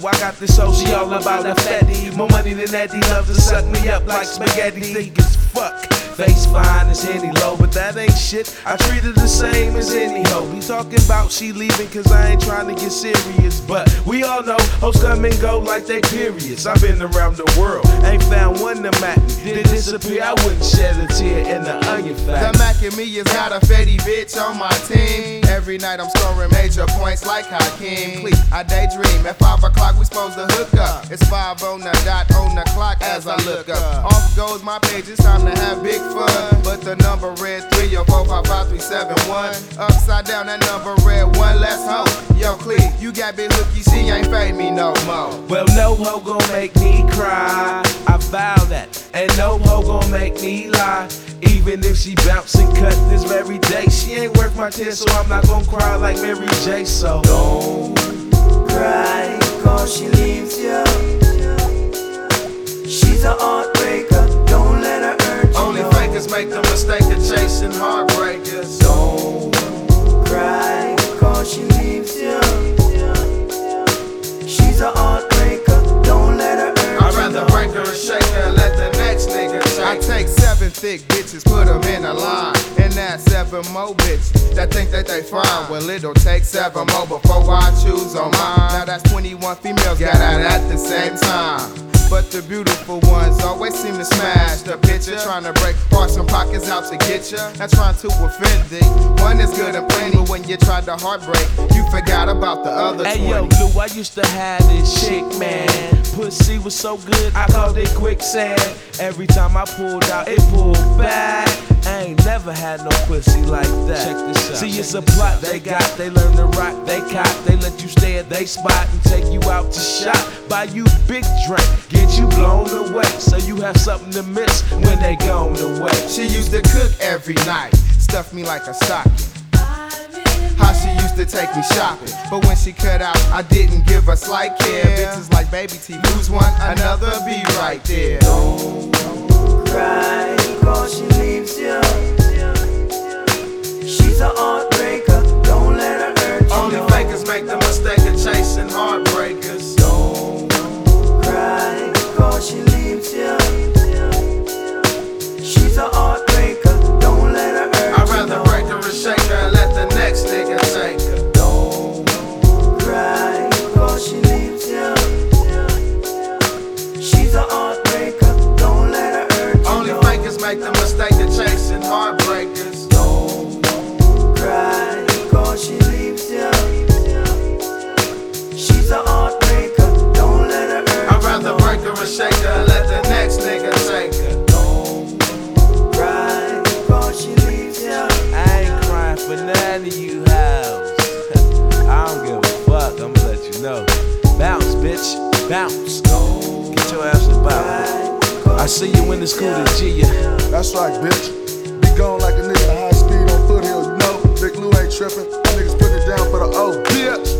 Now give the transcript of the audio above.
I got this hoe, she all about that fatty. More money than Eddie, love to suck me up like spaghetti. Think as fuck. Face fine as any low, but that ain't shit. I treat her the same as any hoe. He talking about she leaving cause I ain't trying to get serious, but we all know hoes come and go like they periods. I've been around the world, ain't found one to match me. Did disappear, I wouldn't shed a tear in the onion factory. The Mac and me is not a fetty bitch on my team. Every night I'm scoring major points like Hakeem. Cleek, I daydream. At 5 o'clock we supposed to hook up. It's 5 on the dot on the clock as I look up. Off goes my page, it's time to have big fun. But the number read 3045531. Upside down, that number read one less hoe. Yo, Cleek, you got big hooky, she ain't fade me no more. Well, no hoe gon' make me cry, I vow that. And no hoe gon' make me lie. Even if she bounce and cut this very day, she ain't worth my tears, so I'm not gon' cry like Mary J. So don't cry, cause she leaves you. She's a heartbreaker, don't let her hurt you. Only fakers make the mistake of chasing heartbreakers. Don't cry, cause she leaves you. She's a heartbreaker, don't let her hurt you. I'd rather break her and shake her and let the next nigga shake. I take 7 thick bitches, put them in a line. And that's 7 more bitches that think that they fine. Well, it'll take 7 more before I choose on mine. Now that's 21 females got out at the same time. But the beautiful ones always seem to smash the picture. Trying to break hearts and pockets out to get ya. Not trying to offend thee. One is good and plenty, but when you tried to heartbreak, you forgot about the other 20. Hey yo, Lou, I used to have this chick, man. Pussy was so good, I called it quicksand. Every time I pulled out, it pulled back. I ain't never had no pussy like that. Check this out. See, it's a plot they got. They learn to rock, they cop. They let you stay at they spot and take you out to shop. Buy you big drink, get you blown away, so you have something to miss when they gone away. She used to cook every night, stuff me like a stocking. How she used to take me shopping, but when she cut out, I didn't give a slight care. Bitches like Baby T, lose one, another be right there. Don't cry, cause she leaves you. She's a heartbreaker, don't let her hurt you. Only fakers make the mistake of chasing heartbreakers. Don't cry, cause she leaves you. She's a heartbreaker, don't let her hurt you. I'd rather break her and shake her and let the next nigga take her. Don't cry, cause she leaves you. She's a heartbreaker, don't let her hurt you. Only fakers make the mistake of chasing heartbreakers. Don't cry, cause she leaves you. She's a heartbreaker, don't let her hurt you. I'd rather break her and shake her and let the next nigga take her. Don't cry, cause she leaves you. I ain't crying for none of you hoes. I don't give a fuck, I'ma let you know. Bounce, bitch, bounce. Get your ass about. I see you in the school to G ya. That's right, bitch. Be gone like a nigga in high speed on foothill, you know. Big Lou ain't trippin'. Niggas putting it down for the O, bitch.